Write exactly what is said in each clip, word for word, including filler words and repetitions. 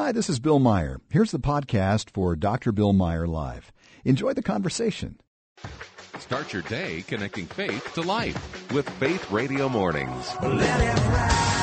Hi, this is Bill Meyer. Here's the podcast for Doctor Bill Meyer Live. Enjoy the conversation. Start your day connecting faith to life with Faith Radio Mornings. Let it rise.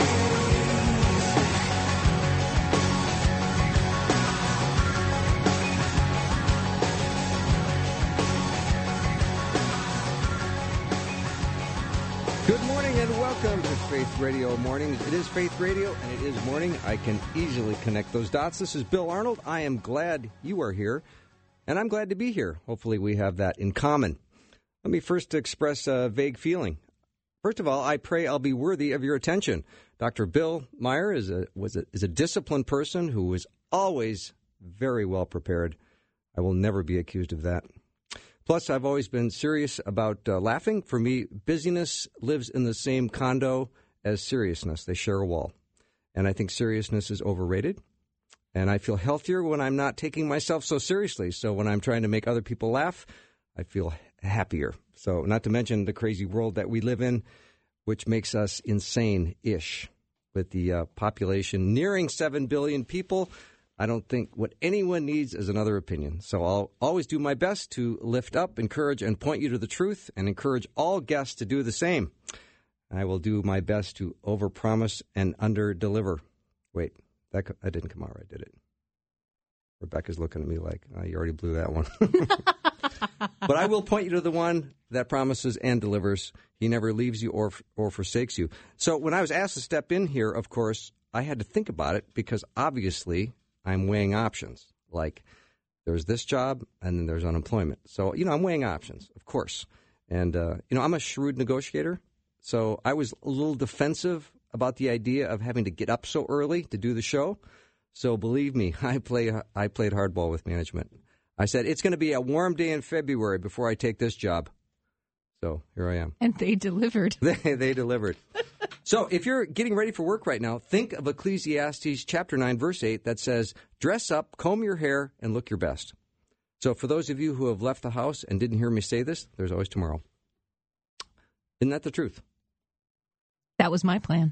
Good morning and welcome to Faith Radio Mornings. It is Faith Radio and it is morning. I can easily connect those dots. This is Bill Arnold. I am glad you are here, and I'm glad to be here. Hopefully we have that in common. Let me first express a vague feeling. First of all, I pray I'll be worthy of your attention. Doctor Bill Meyer is a, was a, is a disciplined person who is always very well prepared. I will never be accused of that. Plus, I've always been serious about uh, laughing. For me, busyness lives in the same condo as seriousness. They share a wall. And I think seriousness is overrated. And I feel healthier when I'm not taking myself so seriously. So when I'm trying to make other people laugh, I feel happier. So not to mention the crazy world that we live in, which makes us insane-ish. With the uh, population nearing seven billion people, I don't think what anyone needs is another opinion. So I'll always do my best to lift up, encourage, and point you to the truth, and encourage all guests to do the same. I will do my best to overpromise and underdeliver. Wait, that, that didn't come out right, did it? Rebecca's looking at me like, oh, you already blew that one. But I will point you to the one that promises and delivers. He never leaves you or or forsakes you. So when I was asked to step in here, of course, I had to think about it because obviously I'm weighing options. Like there's this job and then there's unemployment. So, you know, I'm weighing options, of course. And, uh, you know, I'm a shrewd negotiator. So I was a little defensive about the idea of having to get up so early to do the show. So believe me, I play I played hardball with management. I said, it's going to be a warm day in February before I take this job. So here I am. And they delivered. They, they delivered. So if you're getting ready for work right now, think of Ecclesiastes chapter nine, verse eight that says, dress up, comb your hair, and look your best. So for those of you who have left the house and didn't hear me say this, there's always tomorrow. Isn't that the truth? That was my plan.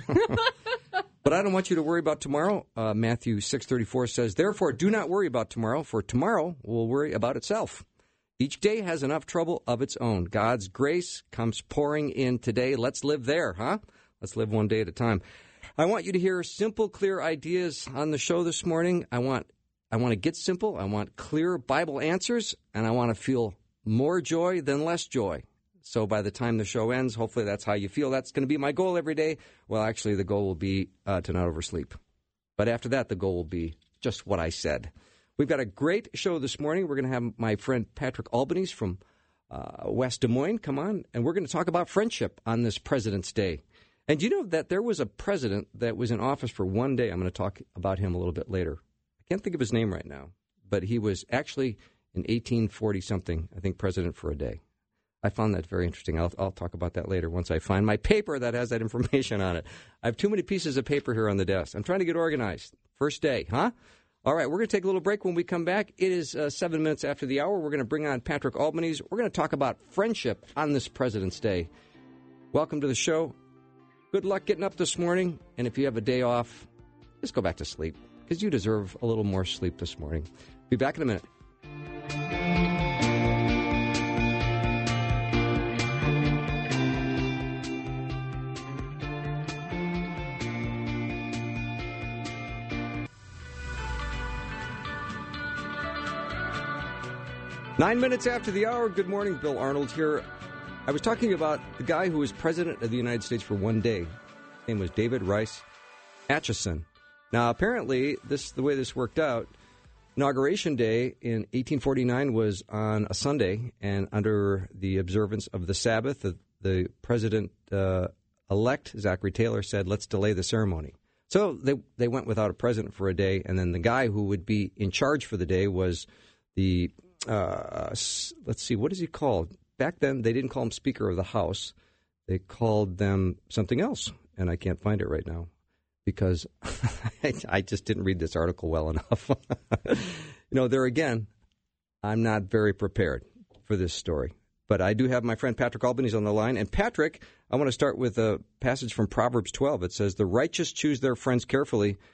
But I don't want you to worry about tomorrow. Uh, Matthew six thirty-four says, therefore, do not worry about tomorrow, for tomorrow will worry about itself. Each day has enough trouble of its own. God's grace comes pouring in today. Let's live there, huh? Let's live one day at a time. I want you to hear simple, clear ideas on the show this morning. I want I want to get simple. I want clear Bible answers, and I want to feel more joy than less joy. So by the time the show ends, hopefully that's how you feel. That's going to be my goal every day. Well, actually, the goal will be uh, to not oversleep. But after that, the goal will be just what I said. We've got a great show this morning. We're going to have my friend Patrick Albanese from uh, West Des Moines come on, and we're going to talk about friendship on this President's Day. And you know that there was a president that was in office for one day. I'm going to talk about him a little bit later. I can't think of his name right now, but he was actually in eighteen forty-something, I think, president for a day. I found that very interesting. I'll, I'll talk about that later once I find my paper that has that information on it. I have too many pieces of paper here on the desk. I'm trying to get organized. First day, huh? All right, we're going to take a little break. When we come back, it is uh, seven minutes after the hour. We're going to bring on Patrick Albanese. We're going to talk about friendship on this President's Day. Welcome to the show. Good luck getting up this morning. And if you have a day off, just go back to sleep because you deserve a little more sleep this morning. Be back in a minute. Nine minutes after the hour, good morning, Bill Arnold here. I was talking about the guy who was president of the United States for one day. His name was David Rice Atchison. Now, apparently, this the way this worked out, Inauguration Day in eighteen forty-nine was on a Sunday, and under the observance of the Sabbath, the, the president-elect, uh, Zachary Taylor, said, let's delay the ceremony. So they, they went without a president for a day, and then the guy who would be in charge for the day was the... Uh, let's see, what is he called? Back then, they didn't call him Speaker of the House. They called them something else, and I can't find it right now because I, I just didn't read this article well enough. You know, there again, I'm not very prepared for this story. But I do have my friend Patrick Albanese on the line. And Patrick, I want to start with a passage from Proverbs twelve. It says, the righteous choose their friends carefully,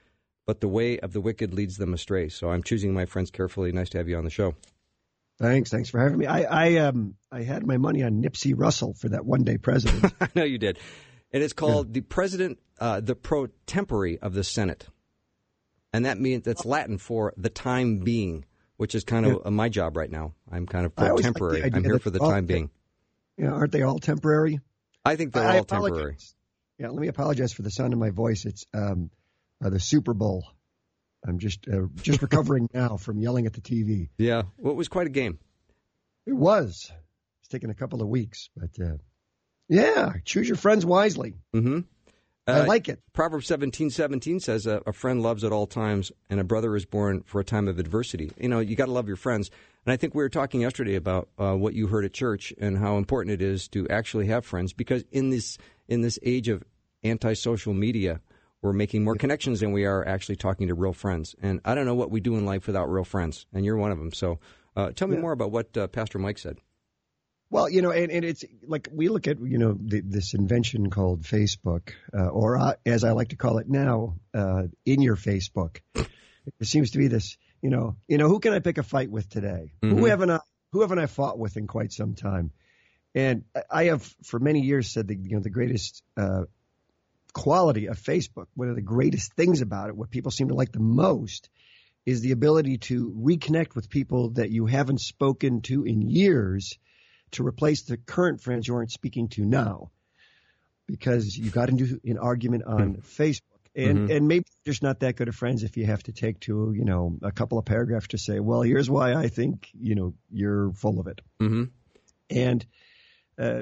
but the way of the wicked leads them astray. So I'm choosing my friends carefully. Nice to have you on the show. Thanks. Thanks for having me. I I, um, I had my money on Nipsey Russell for that one-day president. I know you did. And it's called yeah. the president, uh, the pro tempore of the Senate. And that means that's Latin for the time being, which is kind of yeah. my job right now. I'm kind of pro temporary. I'm here for the time being. Yeah, aren't they all temporary? I think they're I, all I temporary. Yeah, let me apologize for the sound of my voice. It's um, uh, the Super Bowl. I'm just uh, just recovering now from yelling at the T V. Yeah, well, it was quite a game. It was. It's taken a couple of weeks, but uh, yeah, choose your friends wisely. Mm-hmm. Uh, I like it. Proverbs seventeen seventeen says uh, a friend loves at all times, and a brother is born for a time of adversity. You know, you got to love your friends. And I think we were talking yesterday about uh, what you heard at church and how important it is to actually have friends, because in this in this age of anti-social media, we're making more connections than we are actually talking to real friends. And I don't know what we do in life without real friends, and you're one of them. So uh, tell me yeah. more about what uh, Pastor Mike said. Well, you know, and, and it's like we look at, you know, the, this invention called Facebook, uh, or uh, as I like to call it now, uh, in your Facebook. There seems to be this, you know, you know, who can I pick a fight with today? Mm-hmm. Who haven't I, who haven't I fought with in quite some time? And I have for many years said that, you know, the greatest uh, quality of Facebook, one of the greatest things about it, what people seem to like the most, is the ability to reconnect with people that you haven't spoken to in years, to replace the current friends you aren't speaking to now, because you got into an argument on mm-hmm. Facebook. And mm-hmm. and maybe you're just not that good of friends if you have to take to, you know, a couple of paragraphs to say, well, here's why I think, you know, you're full of it. Mm-hmm. And uh,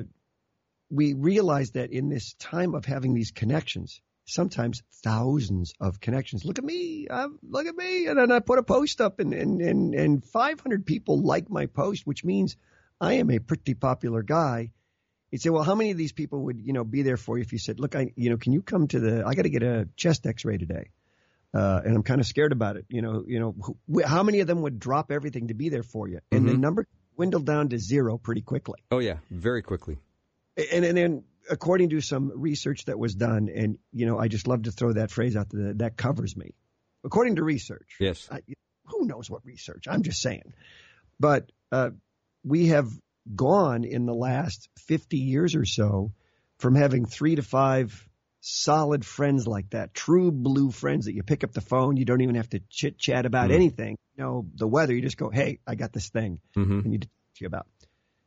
we realize that in this time of having these connections, sometimes thousands of connections. Look at me. I'm, look at me. And then I put a post up and, and, and, and five hundred people like my post, which means I am a pretty popular guy. You'd say, well, how many of these people would, you know, be there for you if you said, look, I, you know, can you come to the, I got to get a chest x-ray today. Uh, and I'm kind of scared about it. You know, you know, wh- how many of them would drop everything to be there for you? And mm-hmm. the number dwindled down to zero pretty quickly. Oh, yeah. Very quickly. And, and then according to some research that was done, and, you know, I just love to throw that phrase out there, that covers me. According to research. Yes. I, who knows what research? I'm just saying. But, uh, we have gone in the last fifty years or so from having three to five solid friends like that, true blue friends that you pick up the phone. You don't even have to chit chat about mm-hmm. anything. You know, the weather, you just go, hey, I got this thing mm-hmm. I need to talk to you about.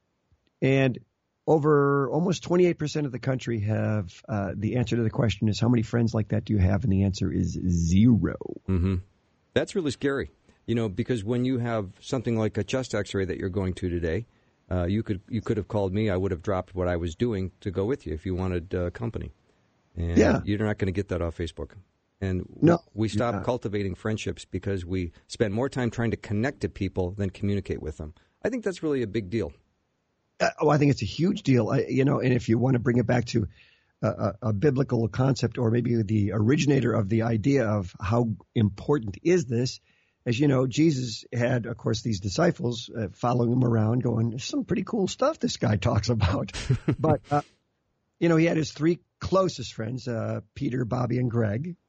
And over almost twenty-eight percent of the country have uh, the answer to the question is, how many friends like that do you have? And the answer is zero. Mm-hmm. That's really scary. You know, because when you have something like a chest x-ray that you're going to today, uh, you could you could have called me. I would have dropped what I was doing to go with you if you wanted uh, company. And yeah. you're not going to get that off Facebook. And no, we stop cultivating friendships because we spend more time trying to connect to people than communicate with them. I think that's really a big deal. Uh, oh, I think it's a huge deal. I, you know, and if you want to bring it back to a, a, a biblical concept, or maybe the originator of the idea of how important is this, as you know, Jesus had, of course, these disciples uh, following him around going, there's some pretty cool stuff this guy talks about. But, uh, you know, he had his three closest friends, uh, Peter, Bobby, and Greg.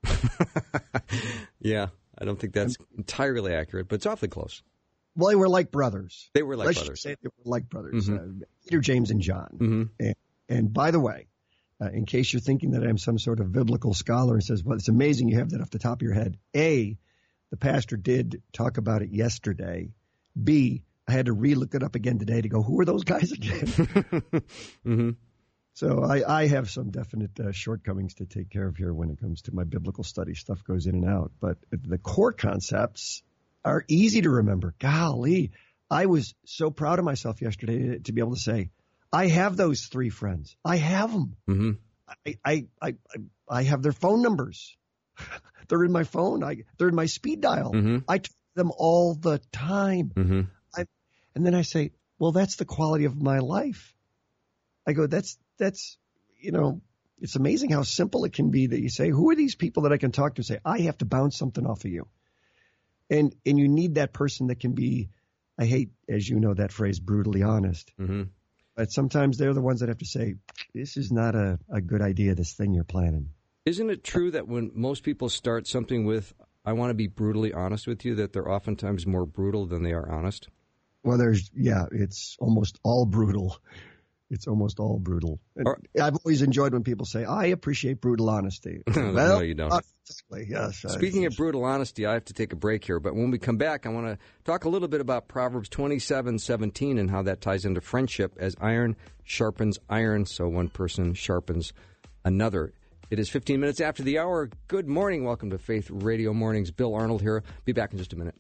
Yeah, I don't think that's entirely accurate, but it's awfully close. Well, they were like brothers. They were like Let's brothers. Say they were like brothers. Mm-hmm. Uh, Peter, James, and John. Mm-hmm. And, and by the way, uh, in case you're thinking that I'm some sort of biblical scholar and says, well, it's amazing you have that off the top of your head. A, the pastor did talk about it yesterday. B, I had to re-look it up again today to go, who are those guys again? mm-hmm. So I, I have some definite uh, shortcomings to take care of here when it comes to my biblical study. Stuff goes in and out. But the core concepts are easy to remember. Golly, I was so proud of myself yesterday to be able to say, I have those three friends. I have them. Mm-hmm. I, I, I, I have their phone numbers. They're in my phone. I, they're in my speed dial. Mm-hmm. I talk to them all the time. Mm-hmm. I, and then I say, well, that's the quality of my life. I go, that's, that's, you know, it's amazing how simple it can be that you say, who are these people that I can talk to? Say, I have to bounce something off of you. And, and you need that person that can be, I hate, as you know, that phrase, brutally honest. Mm-hmm. But sometimes they're the ones that have to say, this is not a, a good idea, this thing you're planning. Isn't it true that when most people start something with I want to be brutally honest with you that they're oftentimes more brutal than they are honest? Well, there's, yeah, it's almost all brutal. It's almost all brutal. And Or- I've always enjoyed when people say, I appreciate brutal honesty. No, well, you don't. not exactly, yes. Speaking I, of brutal honesty, I have to take a break here. But when we come back, I want to talk a little bit about Proverbs twenty-seven seventeen and how that ties into friendship, as iron sharpens iron, so one person sharpens another. It is fifteen minutes after the hour. Good morning. Welcome to Faith Radio Mornings. Bill Arnold here. Be back in just a minute.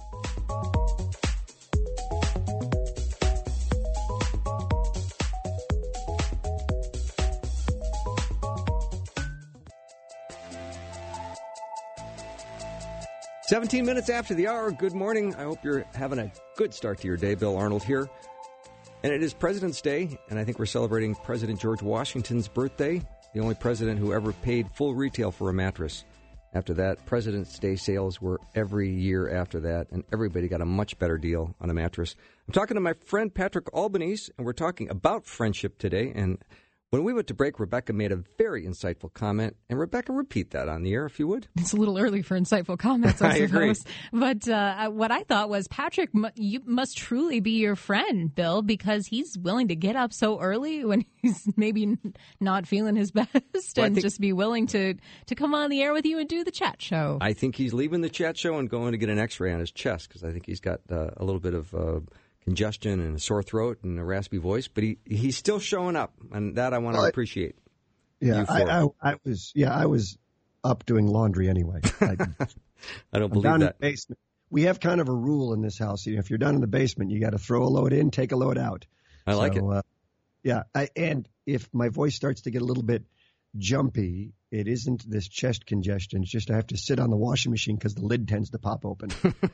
seventeen minutes after the hour. Good morning. I hope you're having a good start to your day. Bill Arnold here. And it is President's Day, and I think we're celebrating President George Washington's birthday, the only president who ever paid full retail for a mattress. After that, President's Day sales were every year after that, and everybody got a much better deal on a mattress. I'm talking to my friend Patrick Albanese, and we're talking about friendship today. And when we went to break, Rebecca made a very insightful comment. And Rebecca, repeat that on the air, if you would. It's a little early for insightful comments, I, I agree. suppose. But uh, what I thought was, Patrick, m- you must truly be your friend, Bill, because he's willing to get up so early when he's maybe n- not feeling his best Well, I and think- just be willing to, to come on the air with you and do the chat show. I think he's leaving the chat show and going to get an x-ray on his chest because I think he's got uh, a little bit of uh, congestion and a sore throat and a raspy voice. But he, he's still showing up, and that I want to Well, I- appreciate. yeah, you for I, I, I was, yeah, I was up doing laundry anyway. I, I don't I'm believe down in that. the basement. We have kind of a rule in this house. You know, if you're down in the basement, you got to throw a load in, take a load out. I like So, it. Uh, yeah, I, and if my voice starts to get a little bit jumpy, it isn't this chest congestion. It's just I have to sit on the washing machine because the lid tends to pop open.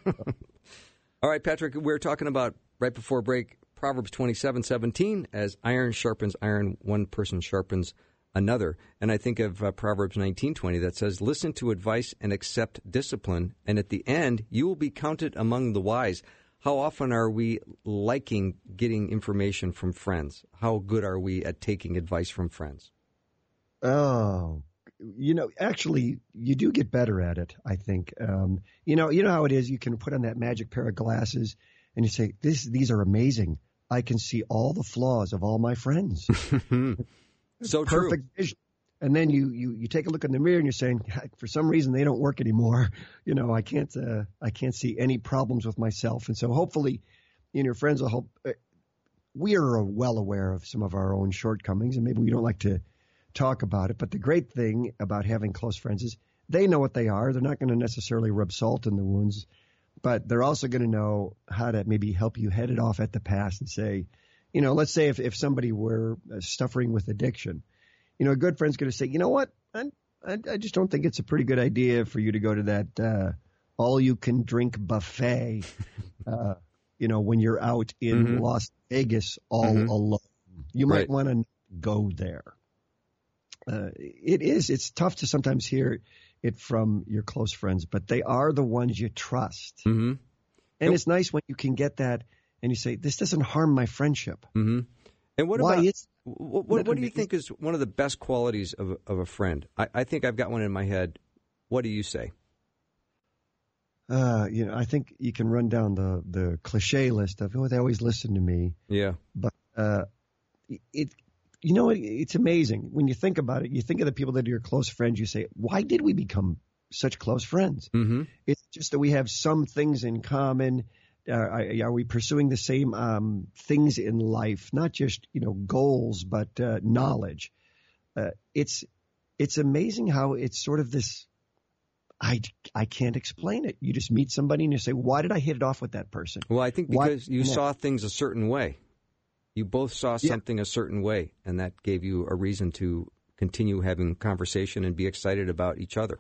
All right, Patrick, we were talking about, right before break, Proverbs twenty-seven seventeen, as iron sharpens iron, one person sharpens another. And I think of uh, Proverbs nineteen twenty that says, listen to advice and accept discipline, and at the end, you will be counted among the wise. How often are we liking getting information from friends? How good are we at taking advice from friends? Oh, you know, actually, you do get better at it, I think. Um, you know, you know how it is. You can put on that magic pair of glasses and you say, "This, these are amazing. I can see all the flaws of all my friends." So true. Perfect vision. And then you, you, you take a look in the mirror and you're saying, for some reason, they don't work anymore. You know, I can't, uh, I can't see any problems with myself. And so hopefully, you know, your friends will help. Uh, we are well aware of some of our own shortcomings, and maybe we don't like to talk about it. But the great thing about having close friends is they know what they are. They're not going to necessarily rub salt in the wounds, but they're also going to know how to maybe help you head it off at the pass and say, you know, let's say if, if somebody were suffering with addiction, you know, a good friend's going to say, you know what, I, I, I just don't think it's a pretty good idea for you to go to that uh, all-you-can-drink buffet, uh, you know, when you're out in Mm-hmm. Las Vegas all Mhm. alone. You might Right. want to go there. Uh, it is. It's tough to sometimes hear it from your close friends, but they are the ones you trust. Mm-hmm. And it's nice when you can get that and you say, this doesn't harm my friendship. Mm-hmm. And what Why about is what, what, what do you think is one of the best qualities of, of a friend? I, I think I've got one in my head. What do you say? Uh, you know, I think you can run down the, the cliche list of, oh, they always listen to me. Yeah. But uh, it, you know, it, it's amazing when you think about it. You think of the people that are your close friends. You say, why did we become such close friends? Mm-hmm. It's just that we have some things in common. Uh, are, are we pursuing the same um, things in life? Not just, you know, goals, but uh, knowledge. Uh, it's it's amazing how it's sort of this. I, I can't explain it. You just meet somebody and you say, why did I hit it off with that person? Well, I think Why- because you Yeah. saw things a certain way. You both saw Yeah. something a certain way, and that gave you a reason to continue having conversation and be excited about each other.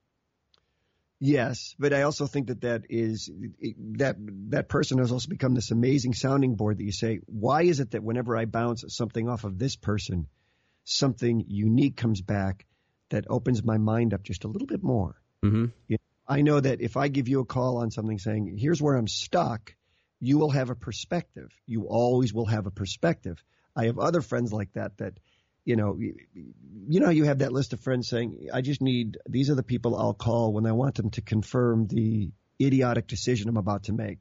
Yes, but I also think that that is that that person has also become this amazing sounding board that you say, why is it that whenever I bounce something off of this person, something unique comes back that opens my mind up just a little bit more? Mm-hmm. You know, I know that if I give you a call on something saying, here's where I'm stuck, you will have a perspective. You always will have a perspective. I have other friends like that that, you know, you, you know, you have that list of friends saying, I just need, these are the people I'll call when I want them to confirm the idiotic decision I'm about to make.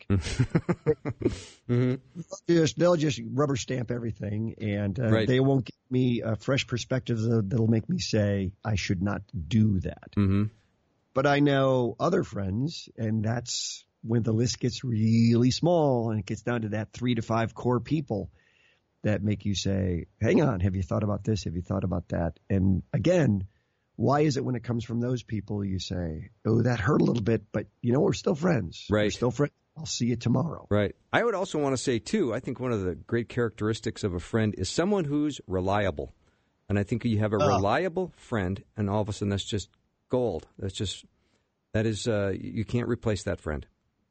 mm-hmm. they'll, just, they'll just rubber stamp everything, and uh, right. they won't give me a fresh perspective that'll make me say I should not do that. Mm-hmm. But I know other friends, and that's when the list gets really small and it gets down to that three to five core people that make you say, hang on, have you thought about this? Have you thought about that? And again, why is it when it comes from those people you say, oh, that hurt a little bit, but you know, we're still friends. Right. We're still friends. I'll see you tomorrow. Right. I would also want to say, too, I think one of the great characteristics of a friend is someone who's reliable. And I think you have a oh. reliable friend, and all of a sudden that's just gold. That's just, that is, uh, you can't replace that friend.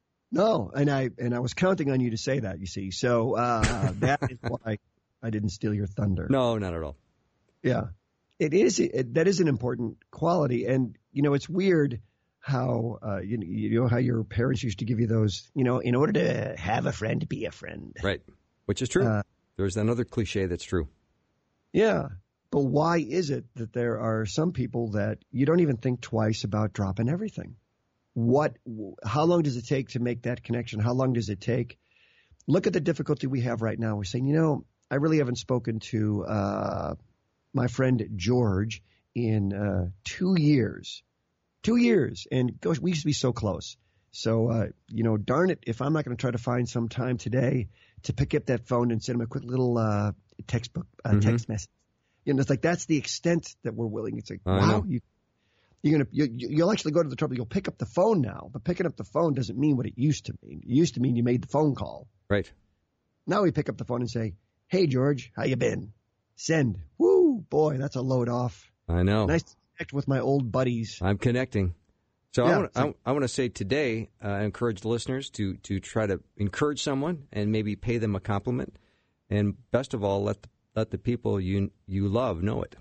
No, and I and I was counting on you to say that, you see. So uh, that is why I didn't steal your thunder. No, not at all. Yeah. It is. It, that is an important quality. And, you know, it's weird how, uh, you, you know, how your parents used to give you those, you know, in order to have a friend, be a friend. Right. Which is true. Uh, There's another cliche that's true. Yeah. But why is it that there are some people that you don't even think twice about dropping everything? What, how long does it take to make that connection? How long does it take? Look at the difficulty we have right now. We're saying, you know, I really haven't spoken to, uh, my friend George in uh, two years, two years. And gosh, we used to be so close. So, uh, you know, darn it, if I'm not going to try to find some time today to pick up that phone and send him a quick little uh, textbook, uh, mm-hmm. text message. You know, it's like that's the extent that we're willing. It's like, I wow, know. you, you're gonna you, you'll actually go to the trouble. You'll pick up the phone now, but picking up the phone doesn't mean what it used to mean. It used to mean you made the phone call. Right. Now we pick up the phone and say, hey, George, how you been? Send. Woo, boy, that's a load off. I know. Nice to connect with my old buddies. I'm connecting. So Yeah, I, want, so- I, I want to say today, uh, I encourage the listeners to, to try to encourage someone and maybe pay them a compliment. And best of all, let the, let the people you you love know it.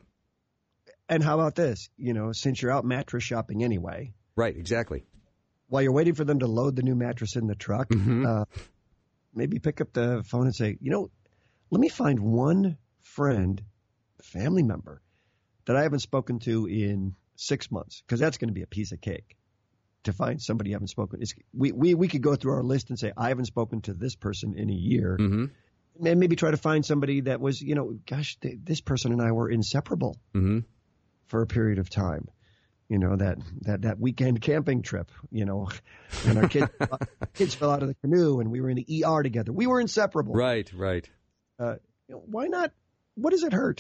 And how about this? You know, since you're out mattress shopping anyway, Right, exactly. while you're waiting for them to load the new mattress in the truck, Mhm. uh, maybe pick up the phone and say, you know, let me find one friend, family member that I haven't spoken to in six months, because that's going to be a piece of cake to find somebody you haven't spoken. It's, we, we, we could go through our list and say, I haven't spoken to this person in a year. Mm-hmm. And maybe try to find somebody that was, you know, gosh, th- this person and I were inseparable Mm-hmm. for a period of time. You know, that, that, that weekend camping trip, you know, when our kids, kids fell out of the canoe and we were in the E R together. We were inseparable. Right, right. Uh, you know, why not? What does it hurt?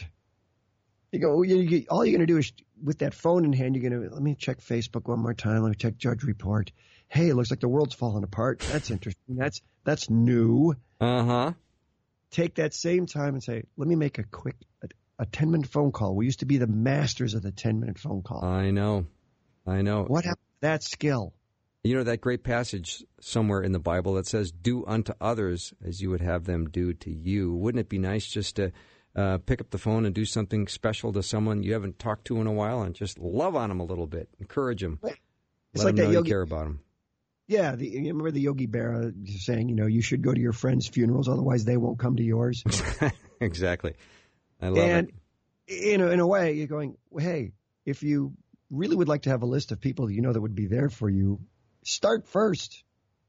You go, you, you, all you're going to do is with that phone in hand, you're going to, let me check Facebook one more time. Let me check Judge Report. Hey, it looks like the world's falling apart. That's interesting. That's, that's new. Uh-huh. Take that same time and say, let me make a quick, a, a ten minute phone call. We used to be the masters of the ten minute phone call. I know. I know. What happened to that skill? You know that great passage somewhere in the Bible that says, do unto others as you would have them do to you. Wouldn't it be nice just to uh, pick up the phone and do something special to someone you haven't talked to in a while and just love on them a little bit, encourage them, It's let like them that know Yogi, you care about them. yeah, the, you remember the Yogi Berra saying, you know, you should go to your friends' funerals, otherwise they won't come to yours. Exactly. I love and, it. you know, in a way, you're going, well, hey, if you really would like to have a list of people you know that would be there for you, start first.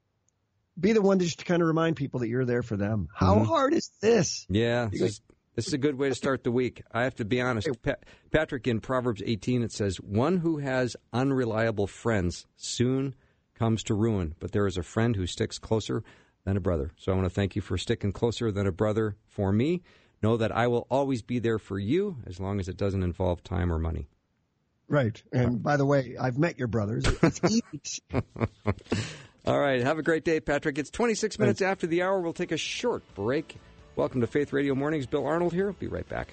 Be the one to just kind of remind people that you're there for them. How Mhm. hard is this? Yeah, this is, this is a good way to start the week. I have to be honest. Pat, Patrick, in Proverbs eighteen, it says, one who has unreliable friends soon comes to ruin, but there is a friend who sticks closer than a brother. So I want to thank you for sticking closer than a brother for me. Know that I will always be there for you as long as it doesn't involve time or money. Right. And by the way, I've met your brothers. It's easy. All right. Have a great day, Patrick. It's twenty-six minutes after the hour. We'll take a short break. Welcome to Faith Radio Mornings. Bill Arnold here. Be right back.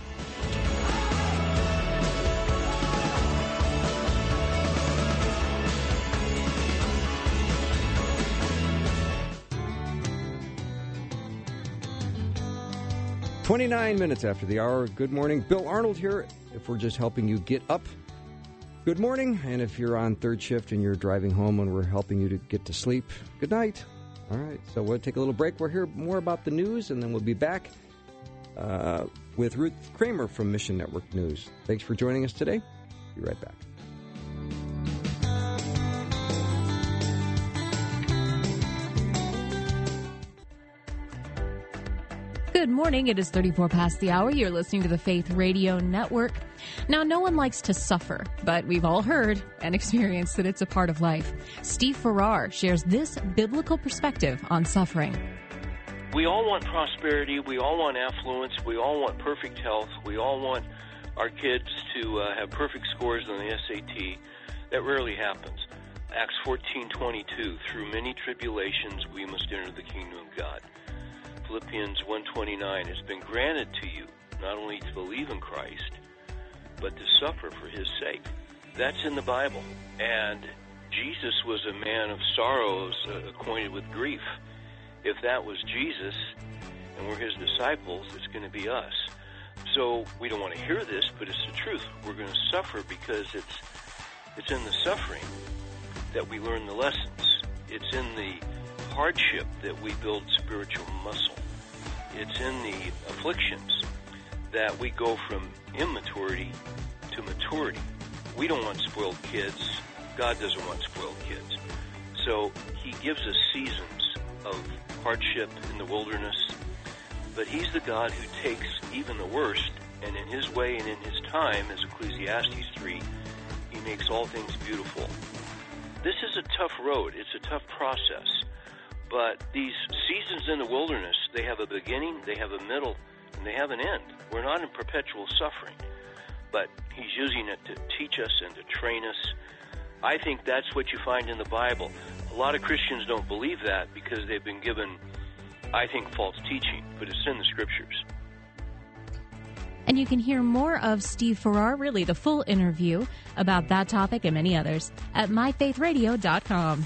twenty-nine minutes after the hour. Good morning. Bill Arnold here. If we're just helping you get up, good morning. And if you're on third shift and you're driving home and we're helping you to get to sleep, good night. All right. So we'll take a little break. We'll hear more about the news and then we'll be back. uh, with Ruth Kramer from Mission Network News. Thanks for joining us today. Be right back. Good morning. It is thirty-four past the hour. You're listening to the Faith Radio Network. Now, no one likes to suffer, but we've all heard and experienced that it's a part of life. Steve Farrar shares this biblical perspective on suffering. We all want prosperity. We all want affluence. We all want perfect health. We all want our kids to uh, have perfect scores on the S A T. That rarely happens. Acts fourteen twenty-two, through many tribulations we must enter the kingdom of God. Philippians one twenty-nine, it's been granted to you not only to believe in Christ, but to suffer for his sake. That's in the Bible. And Jesus was a man of sorrows, uh, acquainted with grief. If that was Jesus and we're his disciples, it's going to be us. So we don't want to hear this, but it's the truth. We're going to suffer because it's it's in the suffering that we learn the lessons. It's in the hardship that we build spiritual muscle. It's in the afflictions that we go from immaturity to maturity. We don't want spoiled kids. God doesn't want spoiled kids. So he gives us seasons of hardship in the wilderness, but he's the God who takes even the worst, and in his way and in his time, as Ecclesiastes three, he makes all things beautiful. This is a tough road. It's a tough process. But these seasons in the wilderness, they have a beginning, they have a middle, and they have an end. We're not in perpetual suffering, but he's using it to teach us and to train us. I think that's what you find in the Bible. A lot of Christians don't believe that because they've been given, I think, false teaching, but it's in the Scriptures. And you can hear more of Steve Farrar, really the full interview about that topic and many others, at my faith radio dot com.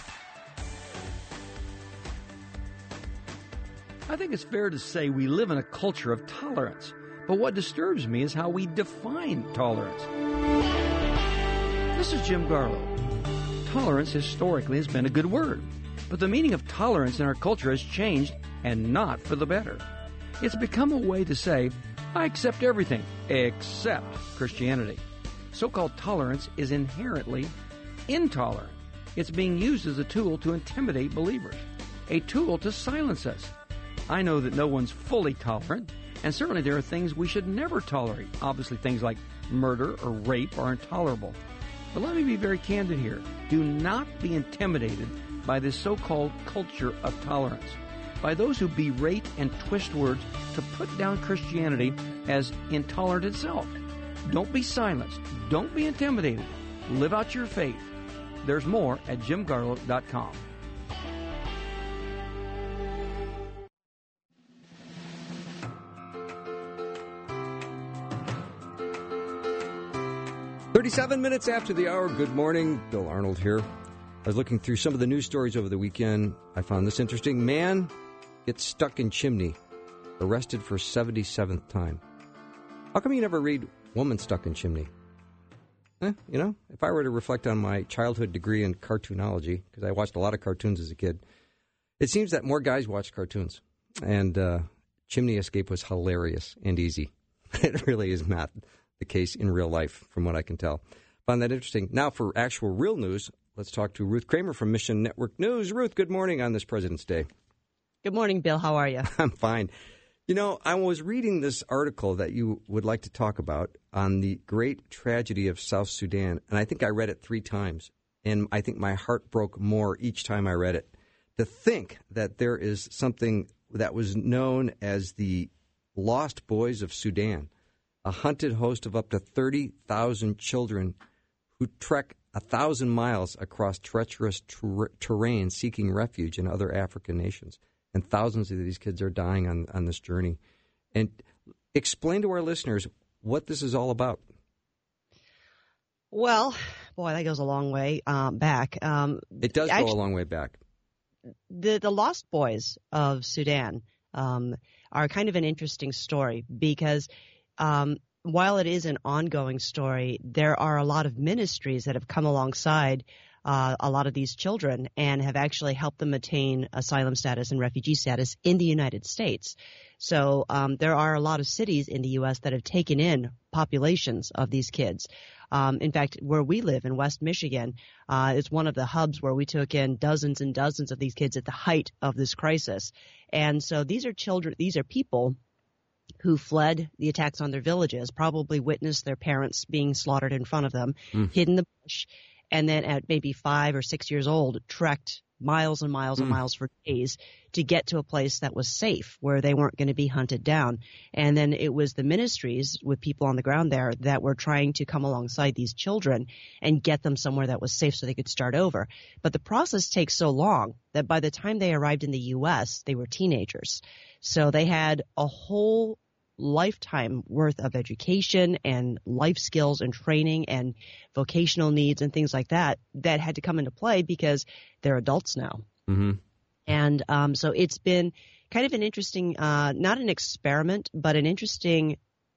I think it's fair to say we live in a culture of tolerance. But what disturbs me is how we define tolerance. This is Jim Garlow. Tolerance historically has been a good word, but the meaning of tolerance in our culture has changed, and not for the better. It's become a way to say, I accept everything except Christianity. So-called tolerance is inherently intolerant. It's being used as a tool to intimidate believers, a tool to silence us. I know that no one's fully tolerant, and certainly there are things we should never tolerate. Obviously, things like murder or rape are intolerable. But let me be very candid here. Do not be intimidated by this so-called culture of tolerance, by those who berate and twist words to put down Christianity as intolerant itself. Don't be silenced. Don't be intimidated. Live out your faith. There's more at jim garlow dot com. thirty-seven minutes after the hour. Good morning. Bill Arnold here. I was looking through some of the news stories over the weekend. I found this interesting. Man gets stuck in chimney, arrested for seventy-seventh time. How come you never read woman stuck in chimney? Eh, you know, if I were to reflect on my childhood degree in cartoonology, because I watched a lot of cartoons as a kid, it seems that more guys watch cartoons. And uh, Chimney Escape was hilarious and easy. It really is not the case in real life, from what I can tell. Found that interesting. Now, for actual real news, let's talk to Ruth Kramer from Mission Network News. Ruth, good morning on this President's Day. Good morning, Bill. How are you? I'm fine. You know, I was reading this article that you would like to talk about on the great tragedy of South Sudan, and I think I read it three times, and I think my heart broke more each time I read it. To think that there is something that was known as the Lost Boys of Sudan, a hunted host of up to thirty thousand children who trek a thousand miles across treacherous ter- terrain seeking refuge in other African nations. And thousands of these kids are dying on, on this journey. And explain to our listeners what this is all about. Well, boy, that goes a long way um, back. Um, it does actually, go a long way back. The, the Lost Boys of Sudan um, are kind of an interesting story because um, while it is an ongoing story, there are a lot of ministries that have come alongside uh, a lot of these children and have actually helped them attain asylum status and refugee status in the United States. So um, there are a lot of cities in the U S that have taken in populations of these kids. Um, in fact, where we live in West Michigan uh, is one of the hubs where we took in dozens and dozens of these kids at the height of this crisis. And so these are children, these are people who fled the attacks on their villages, probably witnessed their parents being slaughtered in front of them, mm. hid in the bush, and then at maybe five or six years old, trekked miles and miles mm. and miles for days to get to a place that was safe, where they weren't going to be hunted down. And then it was the ministries with people on the ground there that were trying to come alongside these children and get them somewhere that was safe so they could start over. But the process takes so long that by the time they arrived in the U S, they were teenagers. So they had a whole lifetime worth of education and life skills and training and vocational needs and things like that that had to come into play because they're adults now. Mm-hmm. And um, so it's been kind of an interesting, uh, not an experiment, but an interesting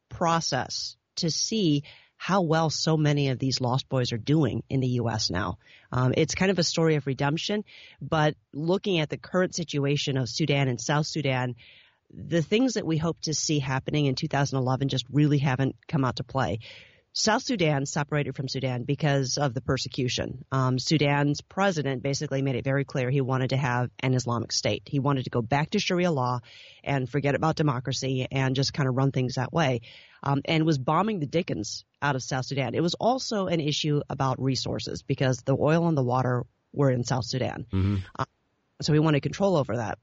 process to see how well so many of these lost boys are doing in the U S now. Um, it's kind of a story of redemption, but looking at the current situation of Sudan and South Sudan, the things that we hope to see happening in two thousand eleven just really haven't come out to play. South Sudan separated from Sudan because of the persecution. Um, Sudan's president basically made it very clear he wanted to have an Islamic state. He wanted to go back to Sharia law and forget about democracy and just kind of run things that way, um, and was bombing the dickens out of South Sudan. It was also an issue about resources because the oil and the water were in South Sudan. Mm-hmm. Uh, so he wanted control over that.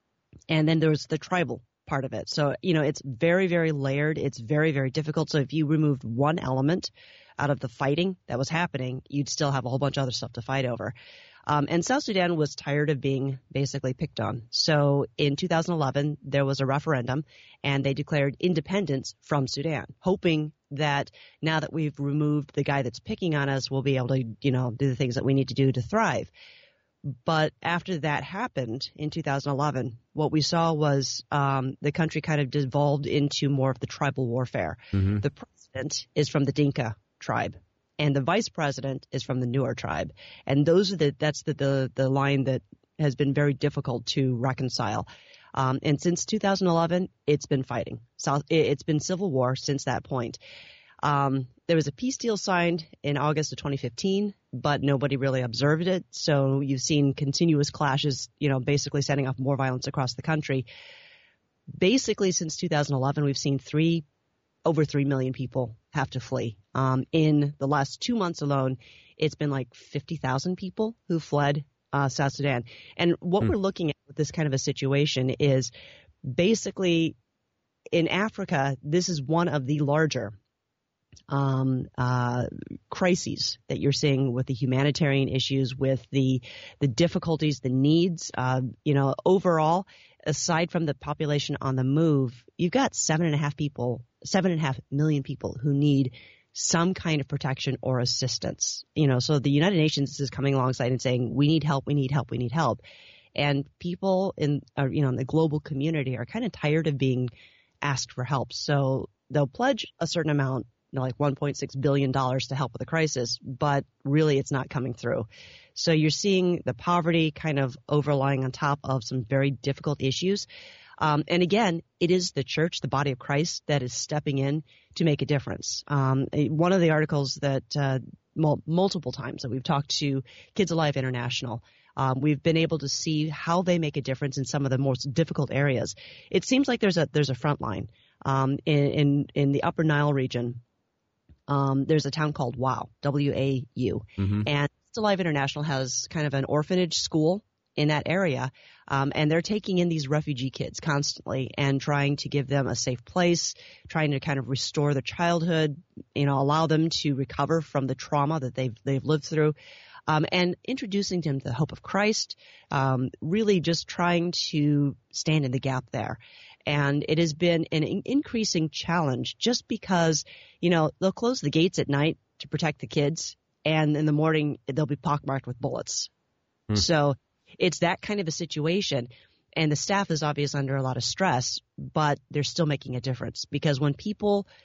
And then there's the tribal part of it. So, you know, it's very, very layered. It's very, very difficult. So if you removed one element out of the fighting that was happening, you'd still have a whole bunch of other stuff to fight over. Um, and South Sudan was tired of being basically picked on. So in two thousand eleven, there was a referendum and they declared independence from Sudan, hoping that now that we've removed the guy that's picking on us, we'll be able to, you know, do the things that we need to do to thrive. But after that happened in two thousand eleven, what we saw was um, the country kind of devolved into more of the tribal warfare. Mm-hmm. The president is from the Dinka tribe, and the vice president is from the Nuer tribe. And those are the that's the the, the line that has been very difficult to reconcile. Um, and since two thousand eleven, it's been fighting. South, it's been civil war since that point. Um, there was a peace deal signed in August of twenty fifteen, but nobody really observed it. So you've seen continuous clashes, you know, basically setting off more violence across the country. Basically, since two thousand eleven, we've seen three, over three million people have to flee. Um, in the last two months alone, it's been like fifty thousand people who fled uh, South Sudan. And what mm. we're looking at with this kind of a situation is basically in Africa, this is one of the larger um, uh, crises that you're seeing with the humanitarian issues, with the the difficulties, the needs. Uh, you know, overall, aside from the population on the move, you've got seven and a half people, seven and a half million people who need some kind of protection or assistance. You know, so the United Nations is coming alongside and saying, we need help, we need help, we need help. And people in, uh, you know, in the global community are kind of tired of being asked for help. So they'll pledge a certain amount, you know, like one point six billion dollars to help with the crisis, but really it's not coming through. So you're seeing the poverty kind of overlying on top of some very difficult issues. Um, and again, it is the church, the body of Christ, that is stepping in to make a difference. Um, one of the articles that uh, mul- multiple times that we've talked to Kids Alive International, um, we've been able to see how they make a difference in some of the most difficult areas. It seems like there's a there's a front line um, in, in in the Upper Nile region. Um, there's a town called WAU, W A U, mm-hmm. and Kids Alive International has kind of an orphanage school in that area, um, and they're taking in these refugee kids constantly and trying to give them a safe place, trying to kind of restore their childhood, you know, allow them to recover from the trauma that they've they've lived through, um, and introducing them to the hope of Christ, um, really just trying to stand in the gap there. And it has been an in- increasing challenge just because, you know, they'll close the gates at night to protect the kids, and in the morning they'll be pockmarked with bullets. Hmm. So it's that kind of a situation, and the staff is obviously under a lot of stress, but they're still making a difference, because when people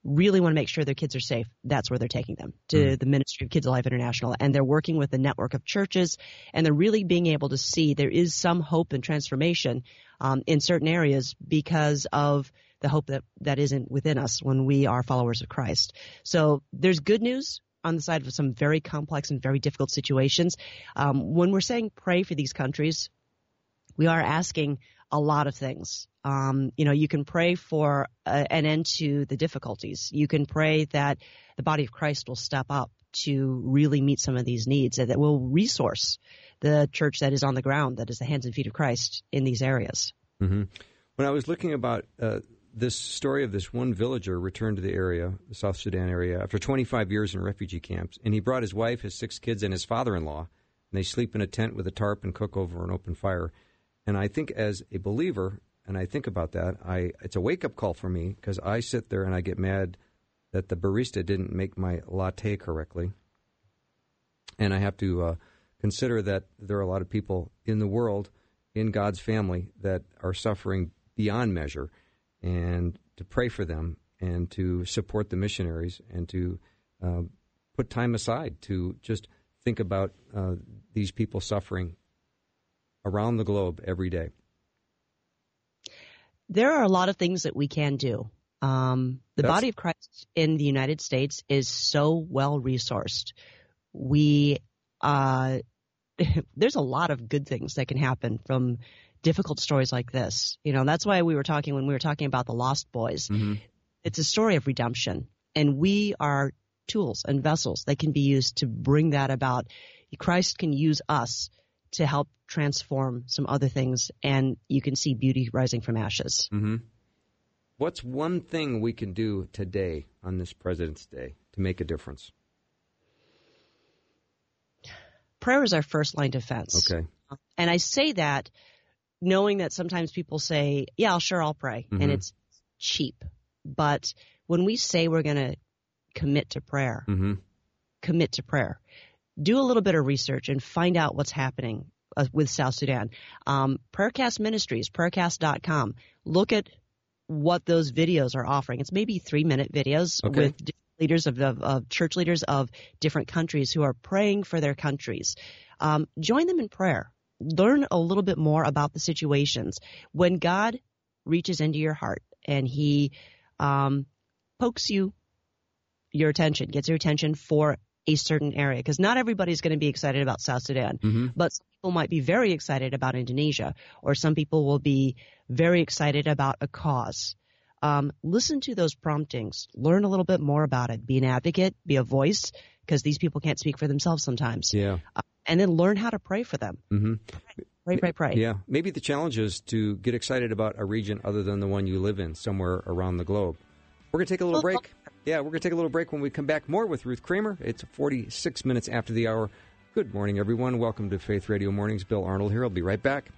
really want to make sure their kids are safe, that's where they're taking them, to mm. the Ministry of Kids Alive International. And they're working with a network of churches, and they're really being able to see there is some hope and transformation um, in certain areas because of the hope that, that isn't within us when we are followers of Christ. So there's good news on the side of some very complex and very difficult situations. Um, when we're saying pray for these countries, we are asking a lot of things. Um, you know, you can pray for uh, an end to the difficulties. You can pray that the body of Christ will step up to really meet some of these needs, and that will resource the church that is on the ground, that is the hands and feet of Christ in these areas. Mm-hmm. When I was looking about uh, this story of this one villager returned to the area, the South Sudan area, after twenty-five years in refugee camps, and he brought his wife, his six kids, and his father-in-law, and they sleep in a tent with a tarp and cook over an open fire. And I think as a believer, and I think about that, I it's a wake-up call for me, because I sit there and I get mad that the barista didn't make my latte correctly. And I have to uh, consider that there are a lot of people in the world, in God's family, that are suffering beyond measure, and to pray for them and to support the missionaries and to uh, put time aside to just think about uh, these people suffering around the globe every day. There are a lot of things that we can do. Um, the That's... body of Christ in the United States is so well resourced. We, uh, there's a lot of good things that can happen from difficult stories like this. You know, that's why we were talking when we were talking about the Lost Boys. Mm-hmm. It's a story of redemption, and we are tools and vessels that can be used to bring that about. Christ can use us to help transform some other things, and you can see beauty rising from ashes. Mm-hmm. What's one thing we can do today on this President's Day to make a difference? Prayer is our first line defense. Okay. And I say that knowing that sometimes people say, yeah, sure, I'll pray. Mm-hmm. And it's cheap. But when we say we're going to commit to prayer, mm-hmm. commit to prayer, do a little bit of research and find out what's happening uh, with South Sudan. Um, Prayercast Ministries, prayercast dot com. Look at what those videos are offering. It's maybe three-minute videos okay. with different leaders of, of, of church leaders of different countries who are praying for their countries. Um, join them in prayer. Learn a little bit more about the situations. When God reaches into your heart and he um, pokes you, your attention, gets your attention for a certain area, because not everybody's going to be excited about South Sudan, mm-hmm. but some people might be very excited about Indonesia, or some people will be very excited about a cause. Um, listen to those promptings. Learn a little bit more about it. Be an advocate. Be a voice, because these people can't speak for themselves sometimes. Yeah. Uh, and then learn how to pray for them. Mm-hmm. Pray, pray, pray. Yeah. Maybe the challenge is to get excited about a region other than the one you live in, somewhere around the globe. We're going to take a little break. Yeah, we're going to take a little break. When we come back, more with Ruth Kramer. It's forty-six minutes after the hour. Good morning, everyone. Welcome to Faith Radio Mornings. Bill Arnold here. I'll be right back.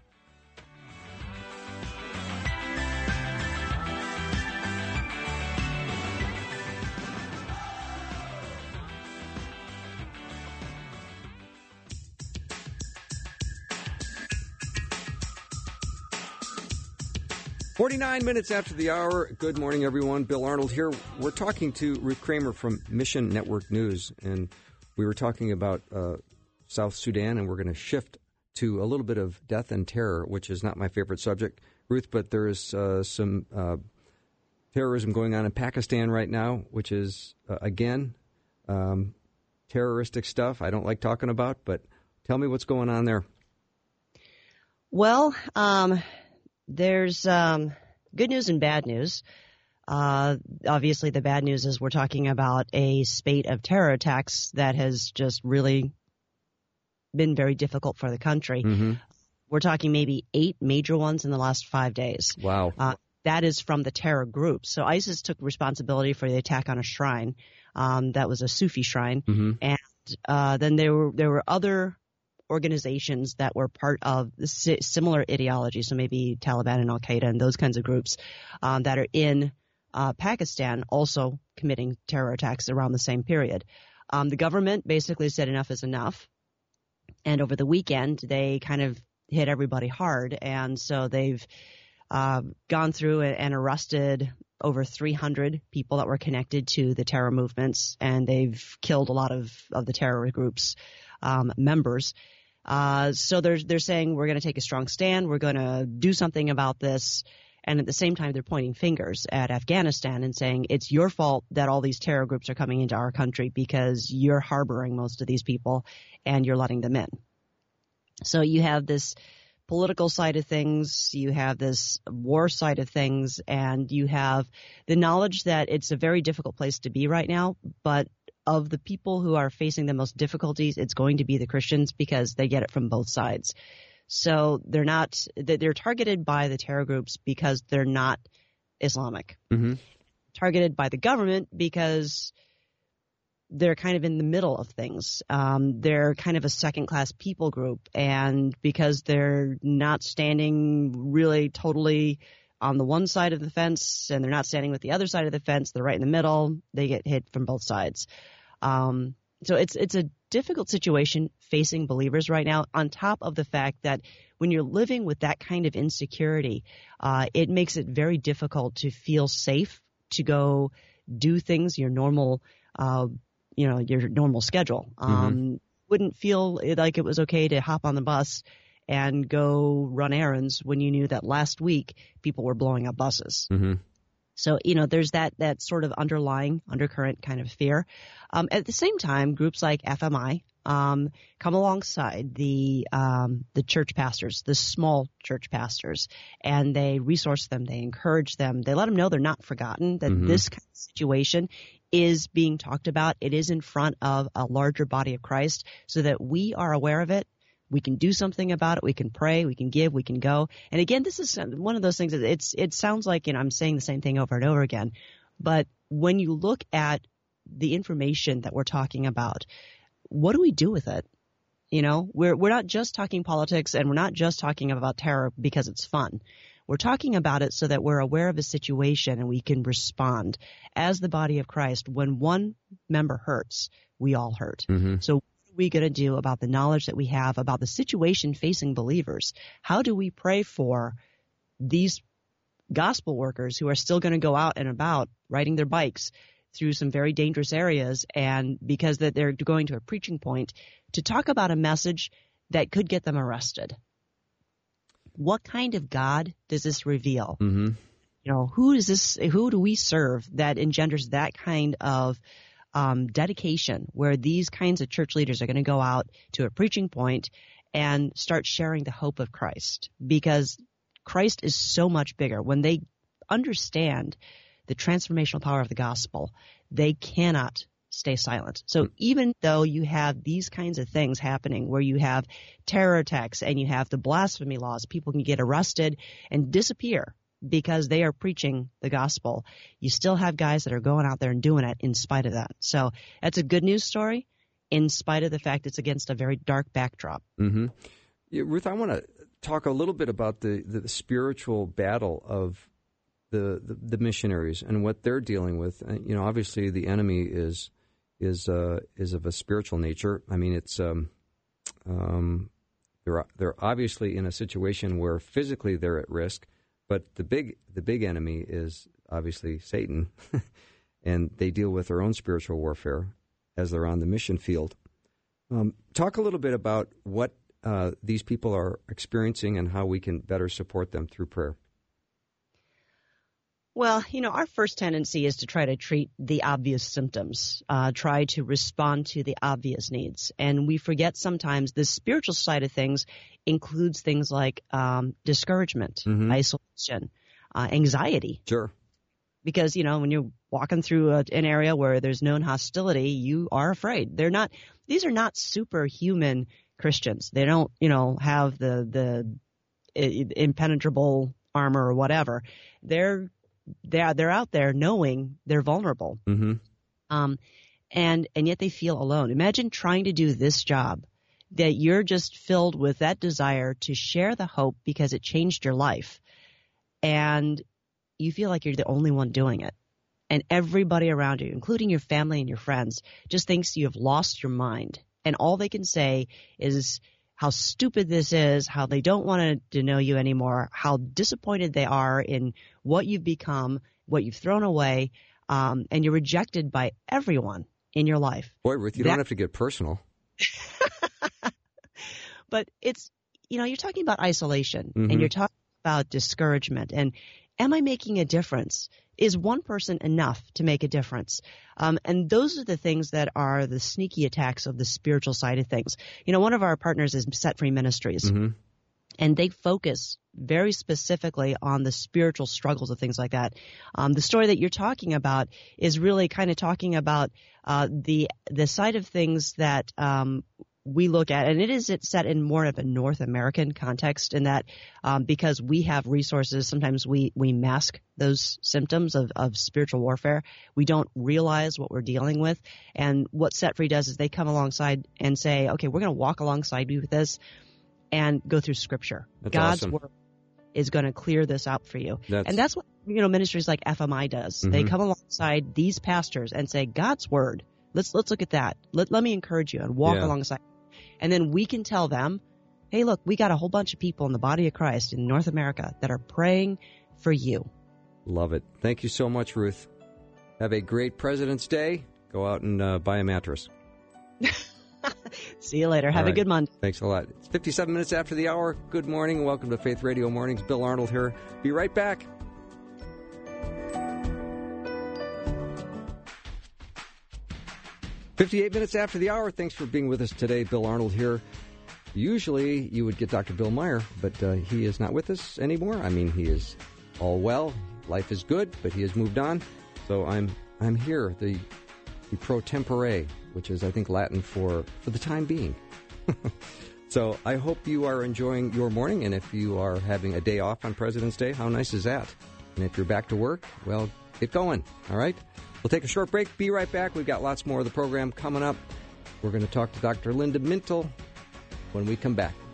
forty-nine minutes after the hour. Good morning, everyone. Bill Arnold here. We're talking to Ruth Kramer from Mission Network News, and we were talking about uh, South Sudan, and we're going to shift to a little bit of death and terror, which is not my favorite subject, Ruth, but there is uh, some uh, terrorism going on in Pakistan right now, which is, uh, again, um, terroristic stuff I don't like talking about, but tell me what's going on there. Well, um... There's um, good news and bad news. Uh, obviously, the bad news is we're talking about a spate of terror attacks that has just really been very difficult for the country. Mm-hmm. We're talking maybe eight major ones in the last five days. Wow. Uh, that is from the terror group. So ISIS took responsibility for the attack on a shrine. Um, that was a Sufi shrine. Mm-hmm. And uh, then there were there were other organizations that were part of similar ideology, so maybe Taliban and Al-Qaeda and those kinds of groups um, that are in uh, Pakistan also committing terror attacks around the same period. Um, the government basically said enough is enough, and over the weekend they kind of hit everybody hard, and so they've uh, gone through and arrested over three hundred people that were connected to the terror movements, and they've killed a lot of, of the terror groups' um, members. Uh, so they're, they're saying we're going to take a strong stand. We're going to do something about this. And at the same time, they're pointing fingers at Afghanistan and saying it's your fault that all these terror groups are coming into our country because you're harboring most of these people and you're letting them in. So you have this political side of things, you have this war side of things, and you have the knowledge that it's a very difficult place to be right now, but of the people who are facing the most difficulties, it's going to be the Christians because they get it from both sides. So they're not they're targeted by the terror groups because they're not Islamic. Mm-hmm. Targeted by the government because they're kind of in the middle of things. Um, they're kind of a second-class people group, and because they're not standing really totally on the one side of the fence and they're not standing with the other side of the fence, they're right in the middle, they get hit from both sides. Um, so it's it's a difficult situation facing believers right now, on top of the fact that when you're living with that kind of insecurity, uh, it makes it very difficult to feel safe to go do things your normal uh you know, your normal schedule. Um, mm-hmm. Wouldn't feel like it was okay to hop on the bus and go run errands when you knew that last week people were blowing up buses. Mm-hmm. So, you know, there's that, that sort of underlying undercurrent kind of fear. Um, at the same time, groups like F M I um, come alongside the um, the church pastors, the small church pastors, and they resource them, they encourage them, they let them know they're not forgotten, that mm-hmm. this kind of situation is being talked about. It is in front of a larger body of Christ so that we are aware of it. We can do something about it. We can pray. We can give. We can go. And again, this is one of those things that it's, it sounds like, you know, I'm saying the same thing over and over again. But when you look at the information that we're talking about, what do we do with it? You know, we're, we're not just talking politics, and we're not just talking about terror because it's fun. We're talking about it so that we're aware of a situation and we can respond. As the body of Christ, when one member hurts, we all hurt. Mm-hmm. So what are we going to do about the knowledge that we have about the situation facing believers? How do we pray for these gospel workers who are still going to go out and about riding their bikes through some very dangerous areas, and because that they're going to a preaching point to talk about a message that could get them arrested? What kind of God does this reveal? Mm-hmm. You know, who is this? Who do we serve that engenders that kind of um, dedication, where these kinds of church leaders are going to go out to a preaching point and start sharing the hope of Christ? Because Christ is so much bigger. When they understand the transformational power of the gospel, they cannot stay silent. So even though you have these kinds of things happening where you have terror attacks and you have the blasphemy laws, people can get arrested and disappear because they are preaching the gospel, you still have guys that are going out there and doing it in spite of that. So that's a good news story in spite of the fact it's against a very dark backdrop. Mm-hmm. Yeah, Ruth, I want to talk a little bit about the, the, the spiritual battle of the, the, the missionaries and what they're dealing with. Uh, you know, obviously the enemy is is uh, is of a spiritual nature. I mean, it's um, um, they're they're obviously in a situation where physically they're at risk, but the big the big enemy is obviously Satan, and they deal with their own spiritual warfare as they're on the mission field. Um, talk a little bit about what uh, these people are experiencing and how we can better support them through prayer. Well, you know, our first tendency is to try to treat the obvious symptoms, uh, try to respond to the obvious needs. And we forget sometimes the spiritual side of things includes things like um, discouragement, mm-hmm. isolation, uh, anxiety. Sure. Because, you know, when you're walking through a, an area where there's known hostility, you are afraid. They're not, these are not superhuman Christians. They don't, you know, have the, the impenetrable armor or whatever. They're, They're they're out there knowing they're vulnerable, mm-hmm. um, and and yet they feel alone. Imagine trying to do this job, that you're just filled with that desire to share the hope because it changed your life, and you feel like you're the only one doing it, and everybody around you, including your family and your friends, just thinks you have lost your mind, and all they can say is how stupid this is, how they don't want to know you anymore, how disappointed they are in what you've become, what you've thrown away, um, and you're rejected by everyone in your life. Boy, Ruth, you that, don't have to get personal. But it's, you know, you're talking about isolation, Mm-hmm. and you're talking about discouragement. And am I making a difference? Is one person enough to make a difference? Um, and those are the things that are the sneaky attacks of the spiritual side of things. You know, one of our partners is Set Free Ministries, Mm-hmm. and they focus very specifically on the spiritual struggles of things like that. Um, the story that you're talking about is really kind of talking about uh, the the side of things that um, we look at, and it is it's set in more of a North American context in that um, because we have resources, sometimes we, we mask those symptoms of, of spiritual warfare. We don't realize what we're dealing with. And what Set Free does is they come alongside and say, okay, we're going to walk alongside you with this and go through Scripture. That's God's awesome. Word is going to clear this out for you. That's- and that's what, you know, ministries like F M I does. Mm-hmm. They come alongside these pastors and say, God's Word, let's let's look at that. Let, let me encourage you and walk Yeah. alongside. And then we can tell them, hey, look, we got a whole bunch of people in the body of Christ in North America that are praying for you. Love it. Thank you so much, Ruth. Have a great President's Day. Go out and uh, buy a mattress. See you later. Have All a right. good Monday. Thanks a lot. It's fifty-seven minutes after the hour. Good morning. Welcome to Faith Radio Mornings. Bill Arnold here. Be right back. fifty-eight minutes after the hour. Thanks for being with us today. Bill Arnold here. Usually you would get Doctor Bill Meyer, but uh, he is not with us anymore. I mean, he is all well. Life is good, but he has moved on. So I'm I'm here, the, the pro tempore, which is, I think, Latin for, for the time being. So I hope you are enjoying your morning, and if you are having a day off on President's Day, how nice is that? And if you're back to work, well, get going, all right? We'll take a short break, be right back. We've got lots more of the program coming up. We're going to talk to Doctor Linda Mintle when we come back.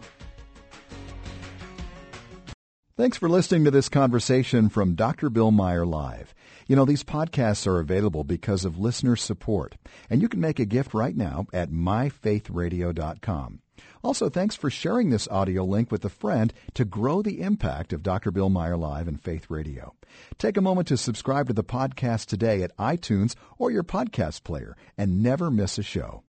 Thanks for listening to this conversation from Doctor Bill Meyer Live. You know, these podcasts are available because of listener support, and you can make a gift right now at my faith radio dot com. Also, thanks for sharing this audio link with a friend to grow the impact of Doctor Bill Meyer Live and Faith Radio. Take a moment to subscribe to the podcast today at iTunes or your podcast player and never miss a show.